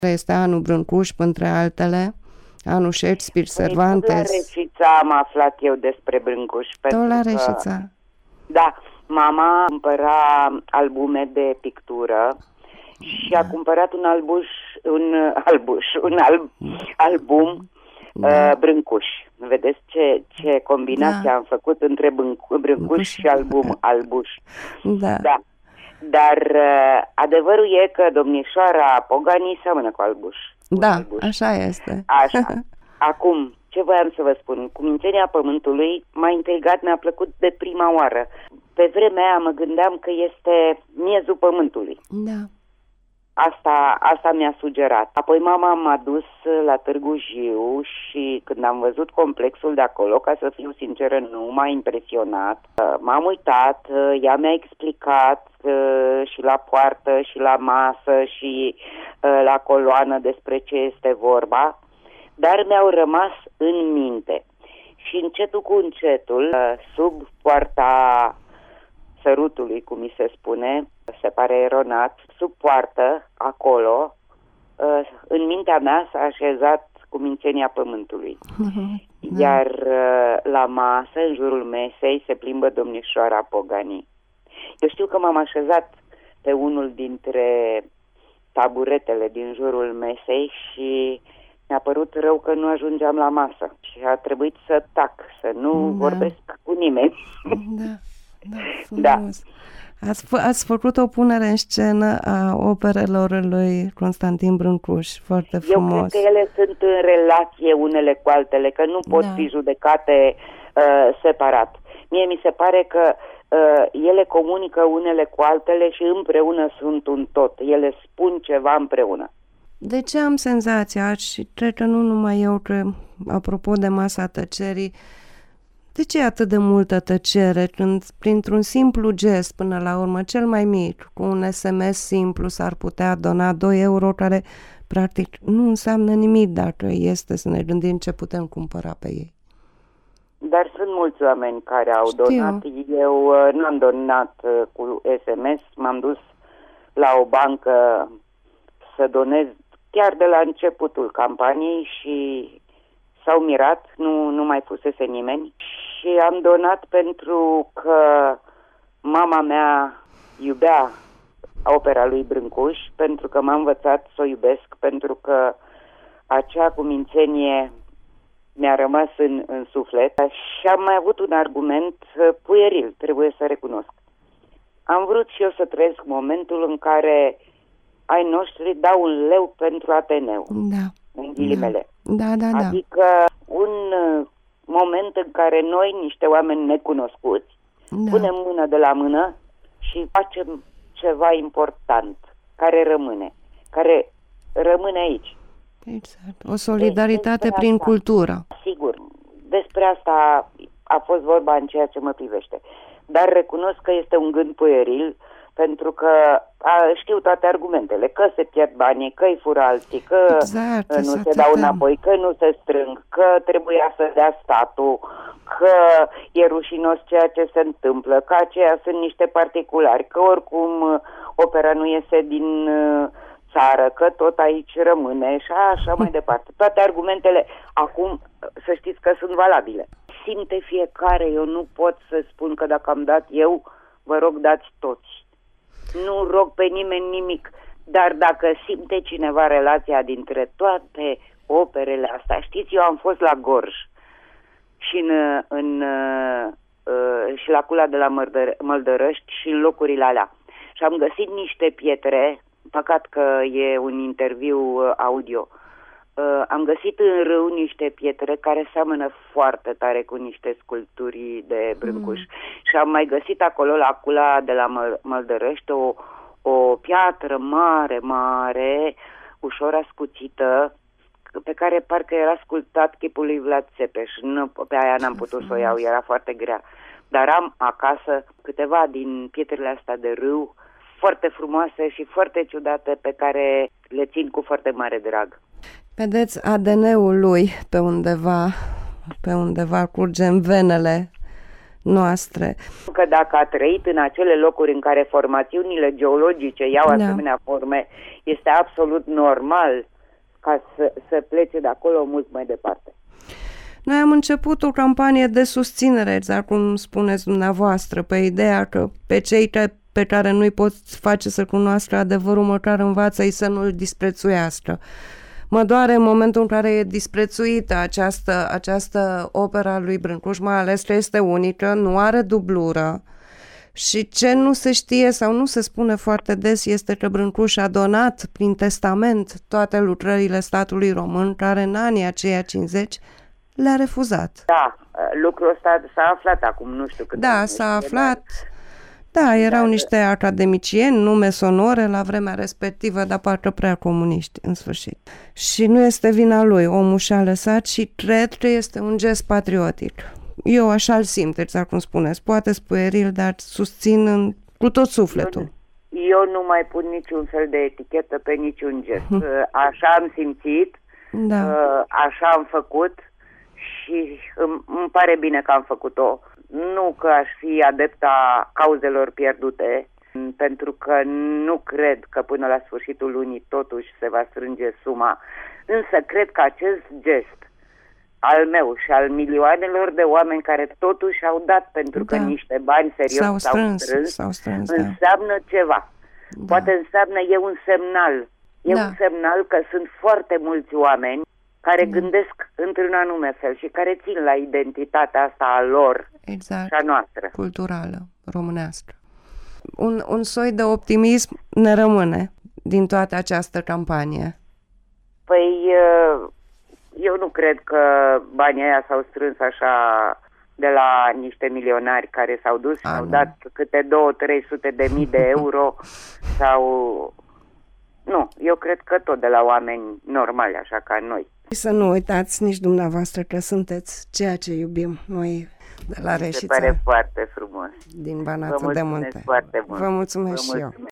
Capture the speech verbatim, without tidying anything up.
Este anul Brâncuș, între altele, anul Shakespeare, Cervantes. Tot la Reșița am aflat eu despre Brâncuș. Tot la Reșița. Că, da, mama cumpăra albume de pictură și da. a cumpărat un albuș, un albuș, un al, album da. uh, Brâncuș. Vedeți ce, ce combinație da. am făcut între Brâncuș, Brâncuș și album albuș. Da. da. Dar uh, adevărul e că domnișoara Pogani seamănă cu albuș. Da, albuș. Așa este. Așa. Acum, ce voiam să vă spun? Cumințenia Pământului m-a intrigat, mi-a plăcut de prima oară. Pe vremea aia mă gândeam că este miezul Pământului. Da. Asta, asta mi-a sugerat. Apoi mama m-a dus la Târgu Jiu și când am văzut complexul de acolo, ca să fiu sinceră, nu m-a impresionat. M-am uitat, ea mi-a explicat și la poartă și la masă și la coloană despre ce este vorba, dar mi-au rămas în minte. Și încetul cu încetul, sub poarta sărutului, cum mi se spune, se pare eronat, sub poartă, acolo, în mintea mea s-a așezat Cumințenia Pământului. Uh-huh, da. Iar la masă, în jurul mesei, se plimbă domnișoara Pogani. Eu știu că m-am așezat pe unul dintre taburetele din jurul mesei și mi-a părut rău că nu ajungeam la masă. Și a trebuit să tac, să nu da. vorbesc cu nimeni. Da, da, frumos. Da. Ați, f- ați făcut o punere în scenă a operelor lui Constantin Brâncuș, foarte frumos. Eu cred că ele sunt în relație unele cu altele, că nu pot da. fi judecate uh, separat. Mie mi se pare că uh, ele comunică unele cu altele și împreună sunt un tot. Ele spun ceva împreună. De ce am senzația, și cred că nu numai eu, că apropo de Masa Tăcerii, de ce e atât de multă tăcere când printr-un simplu gest până la urmă, cel mai mic, cu un S M S simplu s-ar putea dona doi euro, care practic nu înseamnă nimic dacă este să ne gândim ce putem cumpăra pe ei? Dar sunt mulți oameni care au Știu. donat. Eu uh, nu am donat uh, cu S M S, m-am dus la o bancă să donez chiar de la începutul campaniei și s-au mirat, nu, nu mai fusese nimeni. Și am donat pentru că mama mea iubea opera lui Brâncuș, pentru că m-a învățat să o iubesc, pentru că acea cumințenie mi-a rămas în, în suflet. Și am mai avut un argument pueril, trebuie să recunosc. Am vrut și eu să trăiesc momentul în care ai noștri dau un leu pentru Ateneu. Da. În ghilimele. Da, da, da. Adică un moment în care noi, niște oameni necunoscuți, da. punem mână de la mână și facem ceva important, care rămâne, care rămâne aici. Exact. O solidaritate deci, prin asta, cultură. Sigur. Despre asta a fost vorba în ceea ce mă privește. Dar recunosc că este un gând pueril, pentru că a, știu toate argumentele, că se pierd banii, că îi fură alții, că exact, nu exact, se dau înapoi, că nu se strâng, că trebuia să dea statul, că e rușinos ceea ce se întâmplă, că aceia sunt niște particulari, că oricum opera nu iese din țară, că tot aici rămâne și așa mai departe. Toate argumentele acum, să știți că sunt valabile. Simte fiecare, eu nu pot să spun că dacă am dat eu, vă rog dați toți. Nu rog pe nimeni nimic, dar dacă simte cineva relația dintre toate operele astea, știți, eu am fost la Gorj și, în, în, uh, și la Cula de la Măldăr- Măldărăști și în locurile alea. Și am găsit niște pietre, păcat că e un interviu uh, audio, uh, am găsit în râu niște pietre care seamănă foarte tare cu niște sculpturi de Brâncuș. Mm. Și am mai găsit acolo la Cula de la Măl- Măldărăști o, o piatră mare, mare, ușor ascuțită, pe care parcă era sculptat chipul lui Vlad Țepeș. Nu, pe aia n-am putut să o iau, era foarte grea. Dar am acasă câteva din pietrele astea de râu, foarte frumoase și foarte ciudate, pe care le țin cu foarte mare drag. Vedeți, A D N-ul lui pe undeva, pe undeva curge în venele noastre. Că dacă a trăit în acele locuri în care formațiunile geologice iau da. asemenea forme, este absolut normal ca să, să plece de acolo mult mai departe. Noi am început o campanie de susținere, exact cum spuneți dumneavoastră, pe ideea că pe cei pe care nu-i poți face să cunoască adevărul, măcar învață-i să nu-l disprețuiască. Mă doare în momentul în care e disprețuită această, această opera lui Brâncuș, mai ales că este unică, nu are dublură. Și ce nu se știe sau nu se spune foarte des este că Brâncuș a donat prin testament toate lucrările statului român, care în anii aceia cincizeci le-a refuzat. Da, lucrul ăsta s-a aflat acum, nu știu cât. Da, s-a aflat. Da, erau niște academicieni, nume sonore la vremea respectivă, dar parcă prea comuniști, în sfârșit. Și nu este vina lui, omul și-a lăsat și cred că este un gest patriotic. Eu așa-l simt, exact cum spuneți, poate pueril, dar susțin în, cu tot sufletul. Eu, eu nu mai pun niciun fel de etichetă pe niciun gest. Așa am simțit, da. Așa am făcut și îmi, îmi pare bine că am făcut-o. Nu că aș fi adepta cauzelor pierdute, pentru că nu cred că până la sfârșitul lunii totuși se va strânge suma, însă cred că acest gest al meu și al milioanelor de oameni care totuși au dat pentru că da. niște bani serios s-au strâns, s-au strâns, s-au strâns înseamnă da. ceva. Da. Poate înseamnă, e un semnal. E da. un semnal că sunt foarte mulți oameni care da. gândesc într-un anume fel și care țin la identitatea asta a lor exact. și a noastră. Culturală, românească. Un, un soi de optimism ne rămâne din toată această campanie. Păi, eu nu cred că banii aia s-au strâns așa de la niște milionari care s-au dus și au dat câte două, trei sute de mii de euro sau... Nu, eu cred că tot de la oameni normali, așa ca noi. Să nu uitați nici dumneavoastră că sunteți ceea ce iubim noi de la Reșița. Se pare foarte frumos. Din Banatul de Munte. Foarte mult. Vă mulțumesc Vă și eu. mulțumesc.